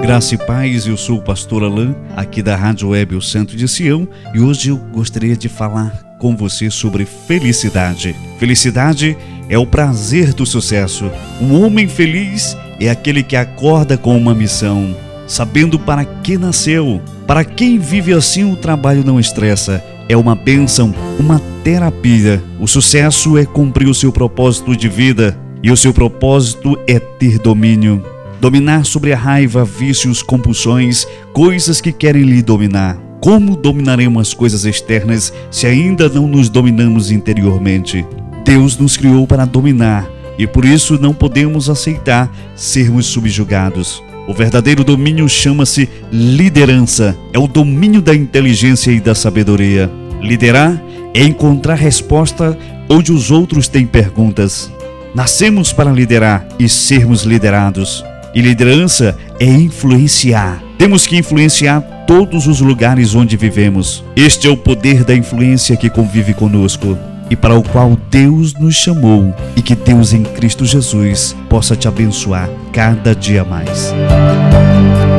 Graça e paz, eu sou o pastor Alain, aqui da Rádio Web O Santo de Sião, e hoje eu gostaria de falar com você sobre felicidade. Felicidade é o prazer do sucesso. Um homem feliz é aquele que acorda com uma missão, sabendo para que nasceu. Para quem vive assim, o trabalho não estressa. É uma bênção, uma terapia. O sucesso é cumprir o seu propósito de vida, e o seu propósito é ter domínio. Dominar sobre a raiva, vícios, compulsões, coisas que querem lhe dominar. Como dominaremos as coisas externas se ainda não nos dominamos interiormente? Deus nos criou para dominar e por isso não podemos aceitar sermos subjugados. O verdadeiro domínio chama-se liderança. É o domínio da inteligência e da sabedoria. Liderar é encontrar resposta onde os outros têm perguntas. Nascemos para liderar e sermos liderados. E liderança é influenciar. Temos que influenciar todos os lugares onde vivemos. Este é o poder da influência que convive conosco e para o qual Deus nos chamou, e que Deus em Cristo Jesus possa te abençoar cada dia mais.